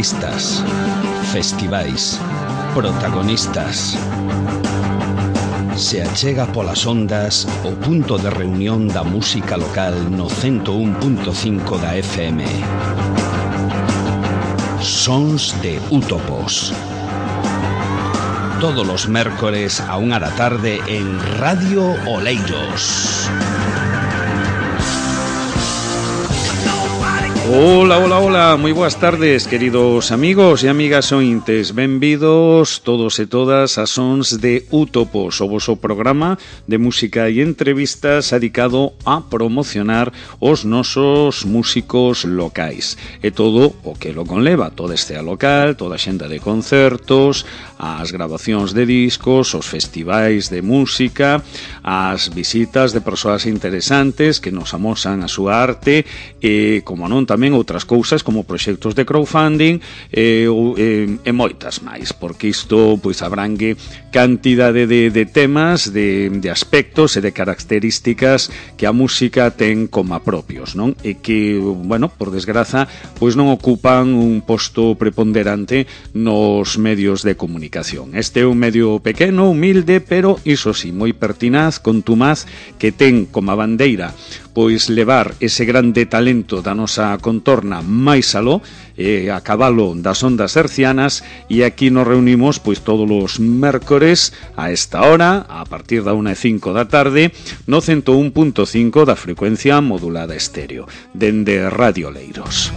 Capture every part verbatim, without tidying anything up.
artistas, festivais, protagonistas. Se achega polas ondas o punto de reunión da música local no ciento un punto cinco da F M. Sons de Útopos. Todos los mércores a unha da tarde en Radio Oleiros. Hola, hola, hola, moi boas tardes, queridos amigos e amigas ointes. Benvidos todos e todas a Sons de Útopos, o voso programa de música e entrevistas dedicado a promocionar os nosos músicos locais. E todo o que lo conleva, toda estea local, toda a xenda de concertos, as grabacións de discos, os festivais de música, as visitas de persoas interesantes que nos amosan a súa arte e, como non, tamén outras cousas como proxectos de crowdfunding e, e, e moitas máis, porque isto pois abrangue cantidade de, de temas, de, de aspectos e de características que a música ten como propios, non? E que, bueno, por desgraza, pois non ocupan un posto preponderante nos medios de comunicación. Este é un medio pequeno, humilde, pero iso sí, moi pertinaz, contumaz, que ten como bandeira pois levar ese grande talento da nosa contorna máis aló, eh, a cabalo das ondas hercianas, e aquí nos reunimos pois todos os mércores a esta hora, a partir da una e cinco da tarde, no ciento un punto cinco da frecuencia modulada estéreo, dende Radio Oleiros.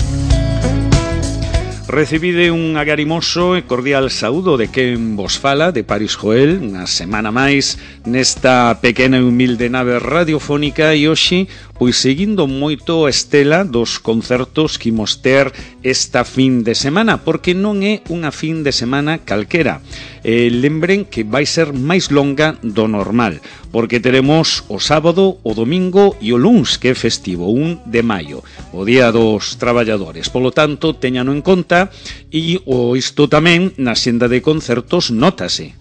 Recibide un agarimoso e cordial saúdo de quen vos fala, de Paris Joel, unha semana máis nesta pequena e humilde nave radiofónica, e hoxe, pois seguindo moito a estela dos concertos que imos ter esta fin de semana, porque non é unha fin de semana calquera. Eh, lembren que vai ser máis longa do normal, porque teremos o sábado, o domingo e o luns, que é festivo, un de maio, o Día dos Traballadores. Polo tanto, teñano en conta, e o isto tamén na xenda de concertos nótase,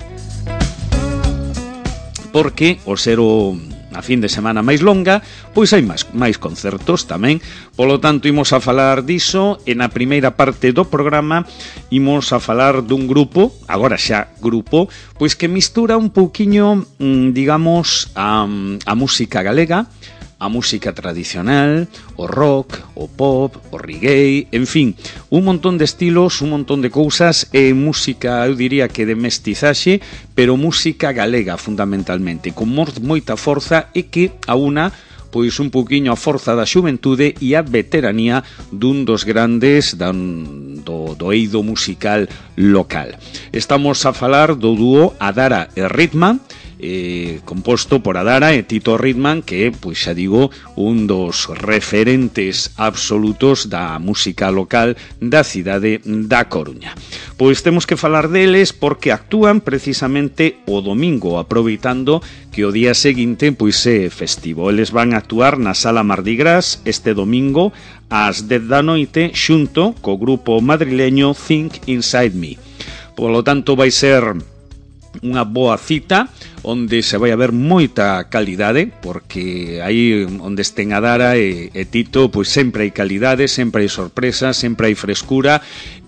porque o ser o a fin de semana máis longa, pois hai máis, máis concertos tamén. Polo tanto, imos a falar diso, e na primeira parte do programa imos a falar dun grupo, agora xa grupo, pois que mistura un pouquiño, digamos, a, a música galega, a música tradicional, o rock, o pop, o reggae, en fin, un montón de estilos, un montón de cousas, e música, eu diría que de mestizaxe, pero música galega fundamentalmente, con moita forza, e que a una pois un pouquiño a forza da xuventude e a veteranía dun dos grandes dan, do, do eido musical local. Estamos a falar do dúo Adara e Ritman, Eh, composto por Adara e Tito Ritman, que é, pois xa digo, un dos referentes absolutos da música local da cidade da Coruña. Pois temos que falar deles porque actúan precisamente o domingo, aproveitando que o día seguinte pois é festivo. Eles van a actuar na Sala Mardi Gras este domingo ás dez da noite xunto co grupo madrileño Think Inside Me. Polo tanto, vai ser unha boa cita onde se vai a ver moita calidade, porque aí onde estén Adara e, e Tito, pois sempre hai calidade, sempre hai sorpresa, sempre hai frescura,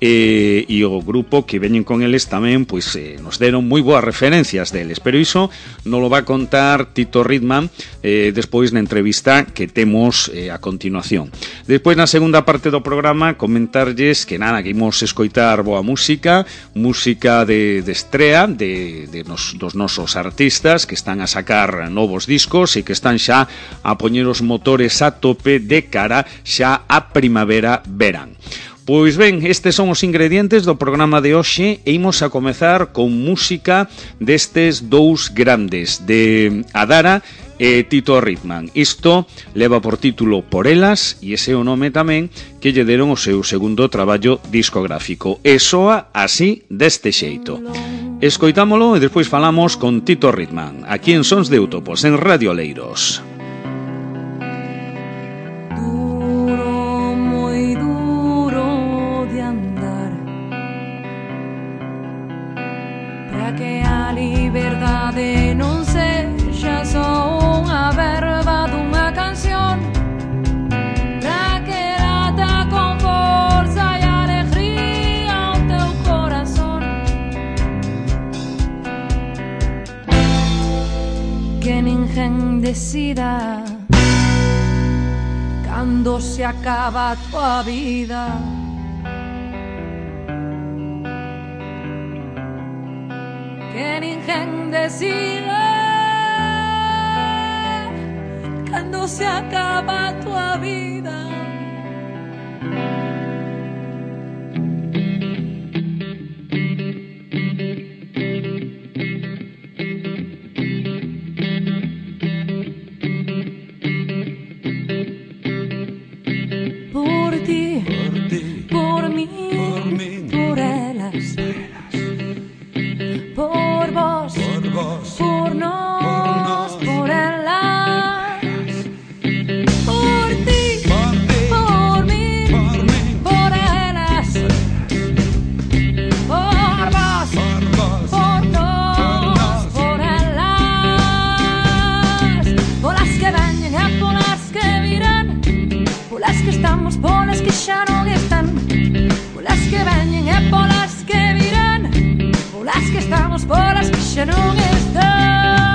e, e o grupo que veñen con eles tamén, pois eh, nos deron moi boas referencias deles, pero iso non lo va a contar Tito Ritman eh, despois na entrevista que temos eh, a continuación. Despois, na segunda parte do programa, comentarlles que nada, que imos escoitar boa música, música de, de estrea de, de nos, dos nosos artistas que están a sacar novos discos e que están xa a poñer os motores a tope de cara xa a primavera-verán. Pois ben, estes son os ingredientes do programa de hoxe, e imos a comezar con música destes dous grandes, de Adara e Tito Ritman. Isto leva por título Por Elas, e ese é o nome tamén que lle deron o seu segundo traballo discográfico. E soa así, deste xeito. Escoitámolo e despois falamos con Tito Ritman, aquí en Sons de Útopos, en Radio Oleiros. Duro, moi duro de andar, para que a liberdade non sexa só unha verba dunha canción, para que lata con forza e alegría que ninguén decida cando se acaba a tua vida. Que ninguén decida cando se acaba a tua vida. Por ti, por, ti, por mí, por, mí, por elas, por vos, por, vos, por nos, por, nos, por elas, por ti, por, ti, por mí, por, mí, por elas, por vos, por, vos, por nos, por elas, por las que veñen e por las que virán, por las que estamos, por las que xa non están, por las que veñen e por las que virán, por las que estamos, por las que xa non están.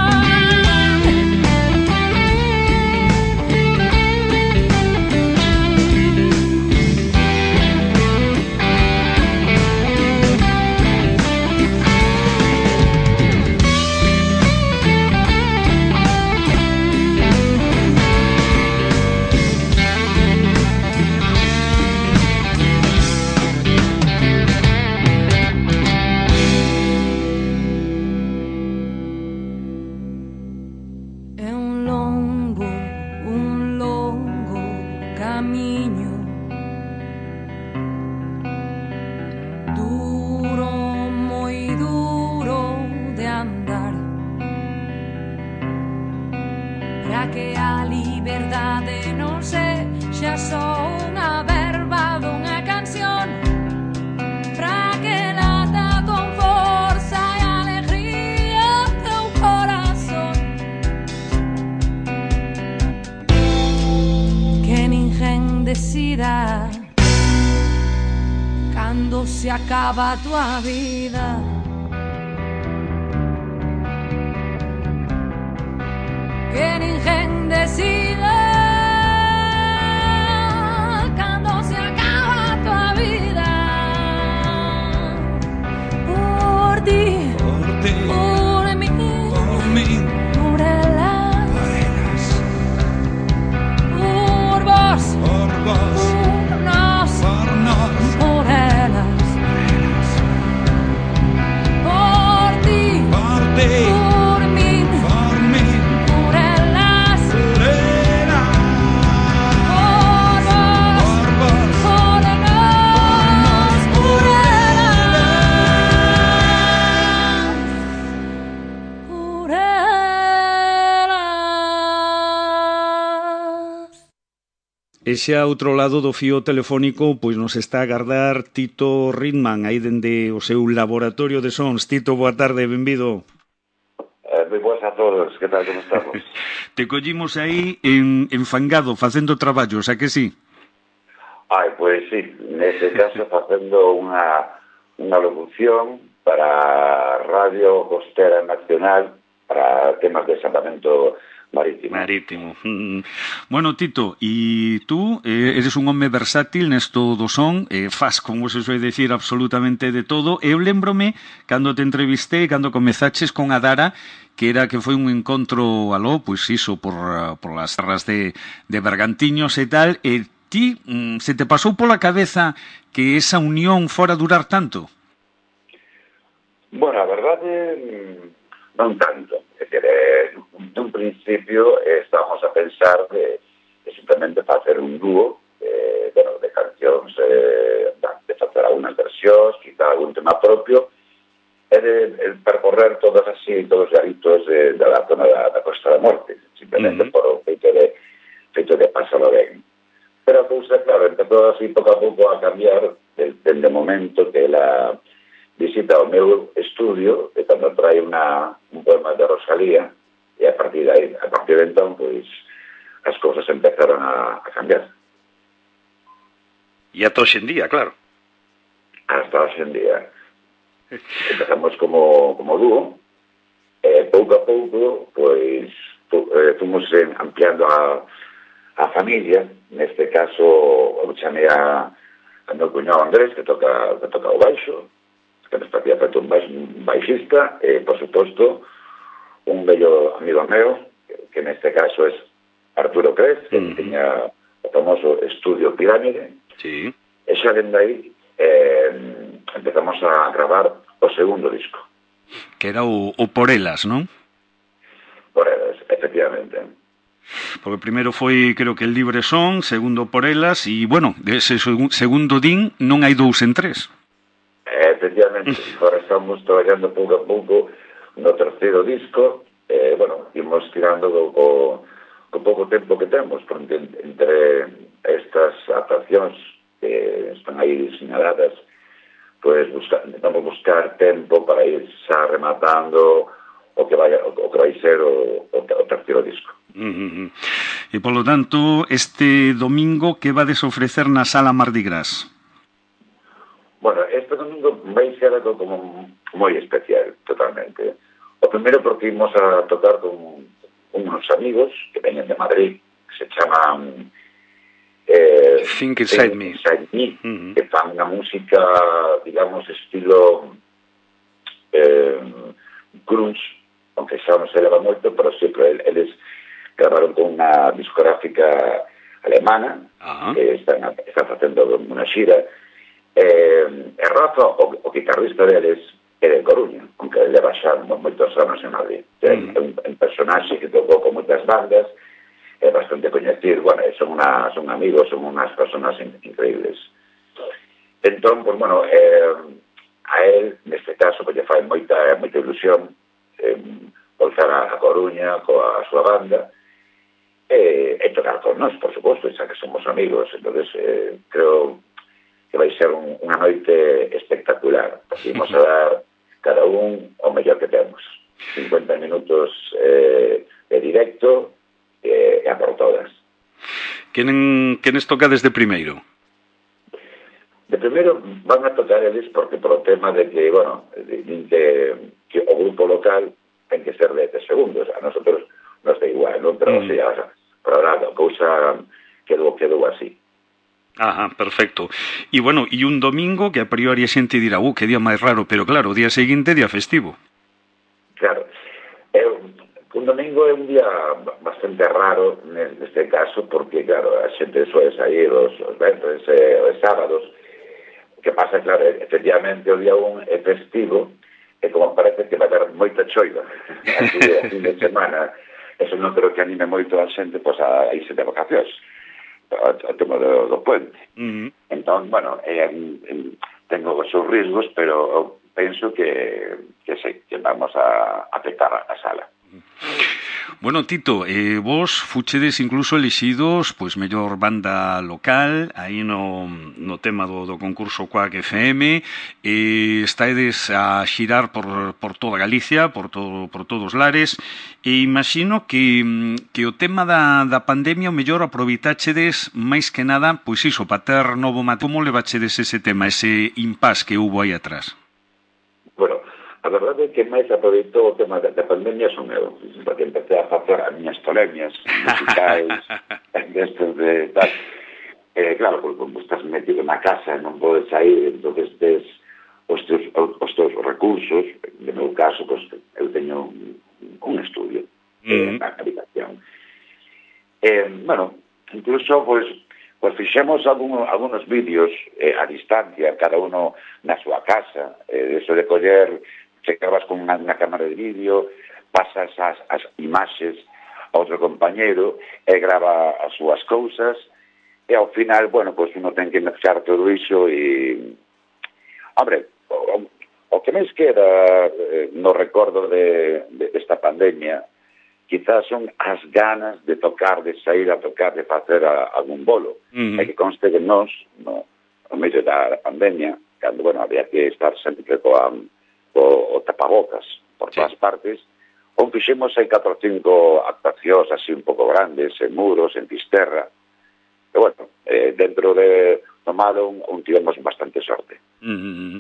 Cando se acaba a tua vida. Que ninguén decida cando se acaba a tua vida. Por ti, por, ti, por mí, por mí, por elas, por vos, por vos. Por mí, por mí, por elas, por elas, por vos, por vos, por nos, por elas, por elas. E xa outro lado do fío telefónico pois nos está a agardar Tito Ritman aí dende o seu laboratorio de sons. Tito, boa tarde, benvido. Eh, moi boas a todos, que tal, como estamos? Te collimos aí en, enfangado, facendo traballos, a que sí? Ai, pois sí, nese caso facendo unha, unha locución para Radio Costera Nacional para temas de salvamento marítimo. Marítimo. Bueno, Tito, e tú eh, eres un home versátil nesto do son, eh, faz, como se suele decir, absolutamente de todo. Eu lembrome, cando te entrevistei, cando comezaches con a Dara, que era que foi un encontro aló, pois iso, por, por las terras de, de Bergantiños e tal, e ti, mm, se te pasou pola cabeza que esa unión fora durar tanto? Bueno, a verdade, non tanto. É que, eh, dun principio eh, estábamos a pensar de, de simplemente facer un dúo eh, bueno, de cancións, eh, de facer algunas versións, quitar algún tema propio, e de, de percorrer todos así, todos os garitos de, de la zona da, da Costa da Morte, simplemente uh-huh. por o feito de, feito de pasalo ben. Pero a cousa, claro, empezou así pouco a pouco a cambiar desde o momento que la visita ao meu estudio e cando trae una, un poema de Rosalía e a partir de aí, a partir de entón, pois, as cousas empezaron a, a cambiar. E ata hoxe en día, claro. Hasta hoxe en día. Empezamos como, como dúo eh, pouco a pouco, pois, eh, fomos ampliando a, a familia. Neste caso, eu chamei a, a meu cuñado Andrés, que toca, que toca o baixo, que nos facía feito un, baix, un baixista, e, por suposto, un bello amigo meu, que, que neste caso é Arturo Cres, que mm. tiña o famoso estudio Pirámide. Sí. E xa dende aí eh, empezamos a gravar o segundo disco. Que era o, o Por Elas, non? Por Elas, efectivamente. Porque primeiro foi, creo que el Libre Son, segundo Por Elas, e, bueno, ese segundo din non hai dous en tres. Eh, efectivamente, agora estamos traballando pouco a pouco no terceiro disco, eh, bueno, imos tirando do, co, co pouco tempo que temos, porque entre estas adaptacións que están aí señaladas, pues buscar, intentamos buscar tempo para ir xa rematando o que vai, o, o que vai ser o, o, o terceiro disco. Uh-huh. E, polo tanto, este domingo que vades ofrecer na Sala Mardi Gras? Bueno, este domingo vai ser algo como moi especial, totalmente. O primeiro porque imos a tocar con unos amigos que veñen de Madrid, que se chaman eh, Think Inside Me, Inside Me uh-huh. que fan unha música, digamos, estilo eh, grunge, aunque xa non se leva moito, pero sempre eles gravaron con unha discográfica alemana, uh-huh. que están, están facendo unha xira. Eh, e Rafa, o, o guitarrista deles, é de Coruña, aunque leva xa moitos anos en Madrid. É mm. un, un personaxe que tocou con moitas bandas, é bastante coñecido, bueno, son, una, son amigos, son unhas personas in, increíbles. Entón, pues, bueno, eh, a él, neste caso, que lle fai moita, moita ilusión eh, voltar a, a Coruña coa súa banda, e, e tocar con nós, por suposto, xa que somos amigos. Entonces, eh, creo que vai ser un, unha noite espectacular. Imos a dar cada un o mellor que temos. cincuenta minutos eh, de directo e eh, a por todas. Quenen, quenes toca desde primeiro? De primeiro van a tocar eles porque por o tema de que, bueno, de, de, que o grupo local ten que ser de dez segundos. A nosotros nos da igual, non? Pero, mm. o sea, por ahora a cousa quedou, quedou así. Ajá, perfecto. E, bueno, e un domingo que a priori a xente dirá, uh, que día máis raro, pero claro, o día seguinte, día festivo. Claro. É un, un domingo é un día bastante raro neste caso, porque, claro, a xente suele sair os, os ventres e eh, os sábados. O que pasa, claro, efectivamente, o día un é festivo, e como parece que vai dar moita choiva así de fin de semana, eso non creo que anime moito a xente pois, a irse de vacacións. O tema do, do puente. Uh-huh. Entón, bueno, eh, eh, tengo os seus riscos, pero penso que, que, se, que vamos a afectar a sala. Bueno, Tito, eh, vos fuchedes incluso elexidos pois mellor banda local aí no, no tema do, do concurso Quack F M, e estaedes a xirar por, por toda Galicia, por todo por todos os lares, e imagino que, que o tema da, da pandemia o mellor aproveitáchedes máis que nada, pois iso, para ter novo material. Como levachedes ese tema, ese impás que hubo aí atrás? Bueno, a verdade é que máis aproveitou o tema da, da pandemia son eu, porque empecé a facer as miñas tolemias musicais, destes de tal. Eh, claro, porque como estás metido na casa e non podes sair, entonces tes os teus, os teus recursos. No meu caso, pues, eu teño un, un estudio mm-hmm. eh, na habitación. Eh, bueno, incluso, pues, pues fixemos algún, algunos vídeos eh, a distancia, cada uno na súa casa, eh, eso de coller, se grabas con unha, unha cámara de vídeo, pasas as, as imaxes a outro compañero e grava as súas cousas, e ao final, bueno, pues uno ten que mezclar todo iso e... Hombre, o, o que máis queda eh, no recordo de, de esta pandemia, quizás son as ganas de tocar, de sair a tocar, de facer a, algún bolo. Mm-hmm. E que conste que nós, no, no medio da pandemia, cando, bueno, había que estar sempre coa... o, o tapabocas por todas sí. partes, ou fixemos hai catro ou cinco actuacións así un pouco grandes, en Muros, en Fisterra, e bueno, eh, dentro de do malo un, un tivemos bastante sorte. Mm-hmm.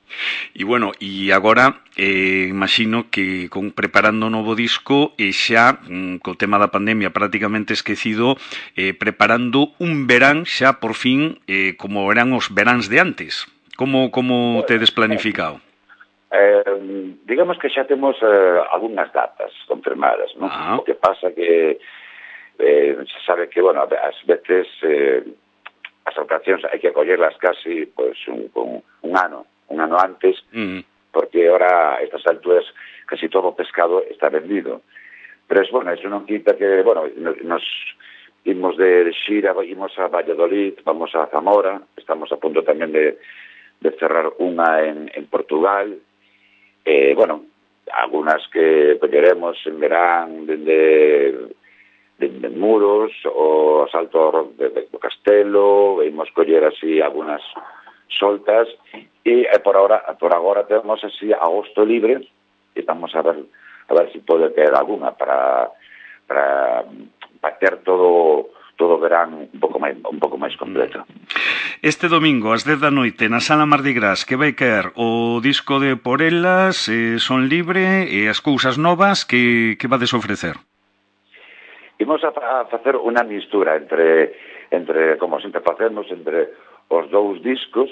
E bueno, e agora eh, imagino que con preparando o novo disco e xa mm, co tema da pandemia prácticamente esquecido, eh, preparando un verán xa por fin eh, como eran os veráns de antes. Como como bueno, tedes planificado? Eh, digamos que xa temos eh, algunhas datas confirmadas, non? Ah. O que pasa que eh, se sabe que, bueno, ás veces eh, as ocasións hai que acollerlas casi pues, un, un, un ano un ano antes, mm. porque ahora a estas alturas casi todo o pescado está vendido. Pero es bueno, eso non quita que, bueno, nos imos de xira, imos a Valladolid, vamos a Zamora, estamos a punto tamén de, de cerrar unha en, en Portugal, eh, bueno, algunas que colleremos en verán dende de, de Muros, o Salto de, de Castelo, imos coller así algunas soltas, e eh, por ahora por agora temos así agosto libre, e estamos a ver a ver se si pode ter alguna para para para ter todo todo verán un pouco máis un pouco máis completo. Este domingo ás dez da noite na Sala Mardi Gras, que vai caer o disco de Por Elas, eh, Son Libre e as cousas novas que que vades ofrecer. Imos a, a facer unha mistura entre entre como sempre facemos entre os dous discos,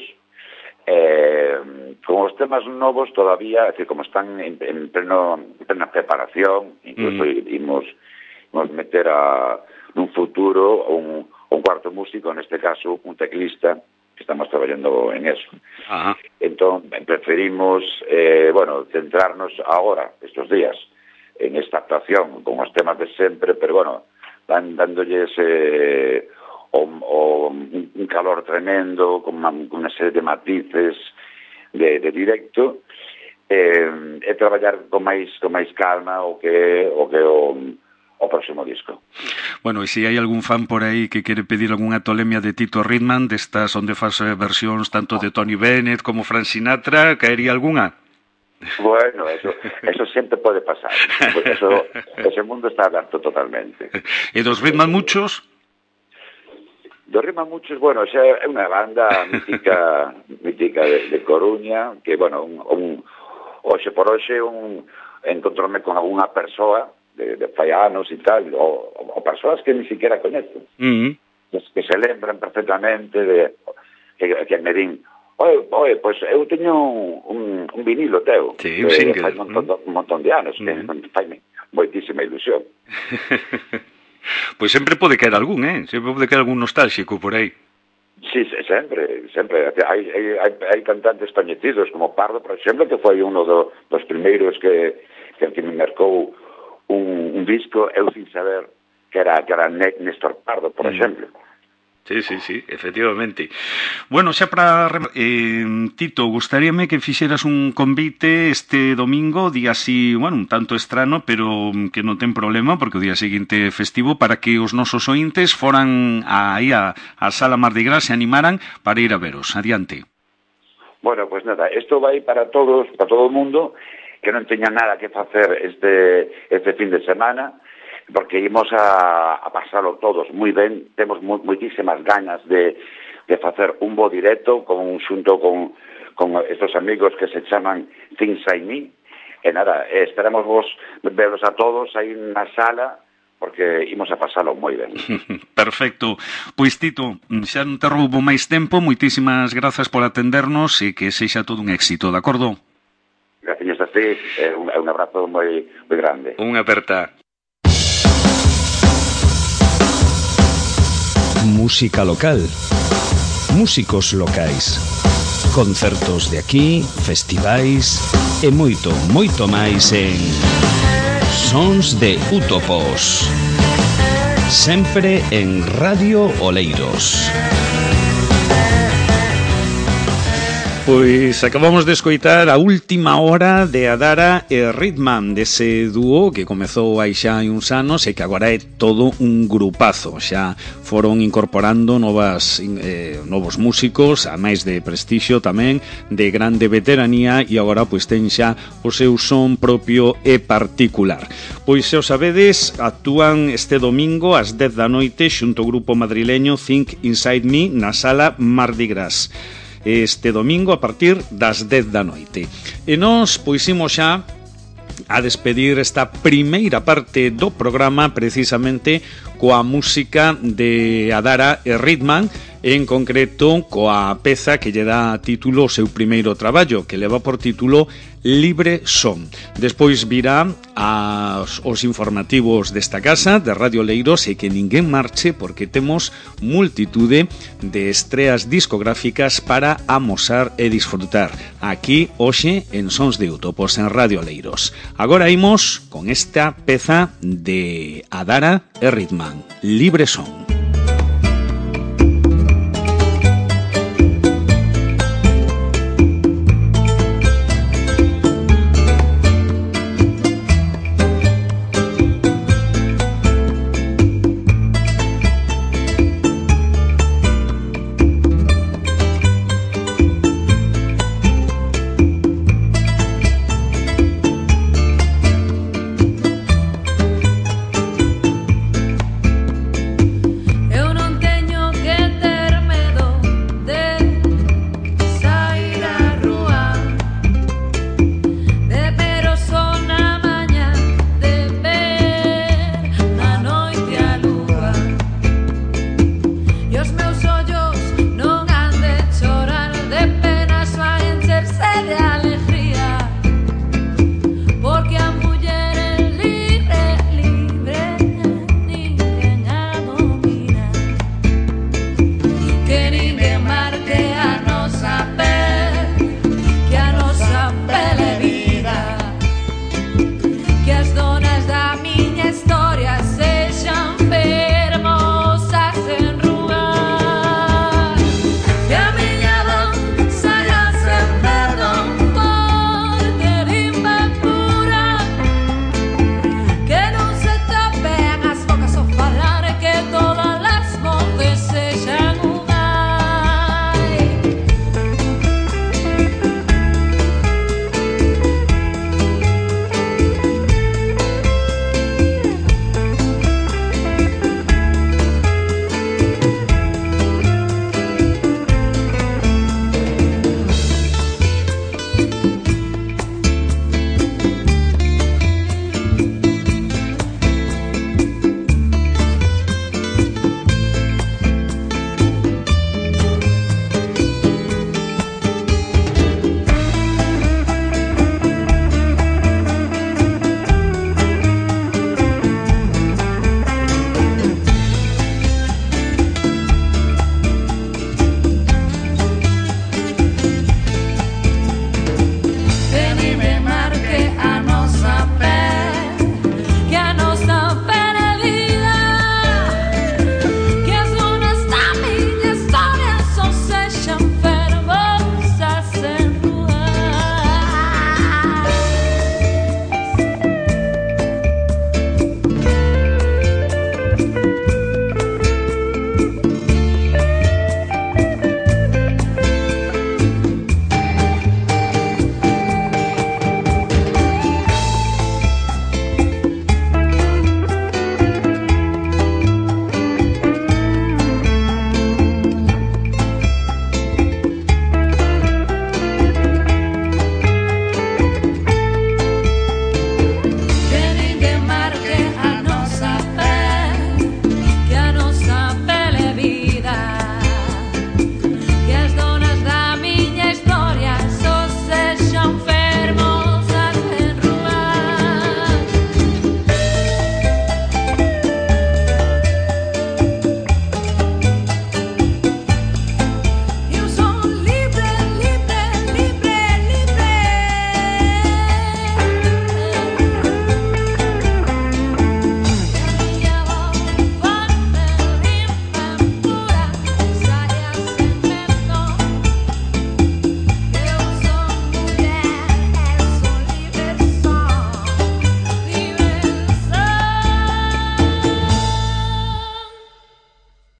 eh, con os temas novos todavía, é dicir, como están en, en, pleno, en plena preparación, incluso mm. imos, imos meter a, nun futuro un, un cuarto músico, neste caso un teclista, que estamos traballando en eso. Ajá. Entón, preferimos, eh, bueno, centrarnos agora, estos días, en esta actuación, con os temas de sempre, pero bueno, dan, dándolles... Eh, O, o un calor tremendo, con unha, unha serie de matices de, de directo, eh, e traballar con máis con máis calma o que o que o, o próximo disco. Bueno, e se hai algún fan por aí que quere pedir algunha tolemia de Tito Ritman, destas onde faz versións tanto de Tony Bennett como Frank Sinatra, caería algunha? Bueno, eso, eso sempre pode pasar. Eso, ese mundo está aberto totalmente. E dos Ritman muchos? Do Rima Muchos, bueno, xa é unha banda mítica mítica de, de Coruña, que, bueno, un, un, hoxe por hoxe un, encontrome con algunha persoa de, de fai anos e tal, o, o persoas que ni siquiera coñezo, mm-hmm. que, que se lembran perfectamente de que, que me din, oye, oye, pois pues eu teño un, un vinilo teu, sí, un single, fai un montón, mm-hmm. un montón de anos, mm-hmm. que fai moitísima ilusión. Pois sempre pode caer algún, eh? Sempre pode caer algún nostálxico por aí. Sí, sempre, sempre. Hai, hai, hai cantantes coñecidos, como Pardo, por exemplo, que foi uno do, dos primeiros que, que, que me marcou un, un disco, eu sin saber que era, que era Néstor Pardo, por mm. exemplo. Sí, sí, sí, efectivamente. Bueno, xa para... Eh, Tito, gustaríame que fixeras un convite este domingo, día así, bueno, un tanto estrano, pero que non ten problema, porque o día seguinte é festivo, para que os nosos ointes foran aí a, a Sala Mardi Gras e animaran para ir a veros. Adiante. Bueno, pues nada, isto vai para todos, para todo o mundo, que non teña nada que facer este, este fin de semana, porque imos a, a pasalo todos moi ben, temos mo, moitísimas ganas de, de facer un bo directo con, xunto con, con estos amigos que se chaman Things I Me, e nada, estaremos vos veros a todos aí na sala, porque imos a pasalo moi ben. Perfecto. Pois Tito, xa non te roubo máis tempo, moitísimas grazas por atendernos e que sexa todo un éxito, de acordo? Gracias a ti, é un, un abrazo moi, moi grande. Un aperta. Música local, músicos locais, concertos de aquí, festivais e moito, moito máis en Sons de Útopos, sempre en Radio Oleiros. Pois acabamos de escoitar a última hora de Adara e Ritman, dese dúo que comezou aí xa hai uns anos e que agora é todo un grupazo. Xa foron incorporando novas, eh, novos músicos, a máis de prestixio tamén, de grande veteranía, e agora pois ten xa o seu son propio e particular. Pois se o sabedes, actúan este domingo ás dez da noite xunto ao grupo madrileño Think Inside Me na Sala Mardi Gras. este domingo a partir das dez da noite. E nós poisimos xa a despedir esta primeira parte do programa precisamente coa música de Adara e Ritman, en concreto coa peza que lle dá título ao seu primeiro traballo, que leva por título Libre Son. Despois virá as, os informativos desta casa, de Radio Leiros, e que ninguén marche porque temos multitude de estreas discográficas para amosar e disfrutar aquí hoxe en Sons de Utopos en Radio Leiros. Agora imos con esta peza de Adara e Ritman, Libre Son.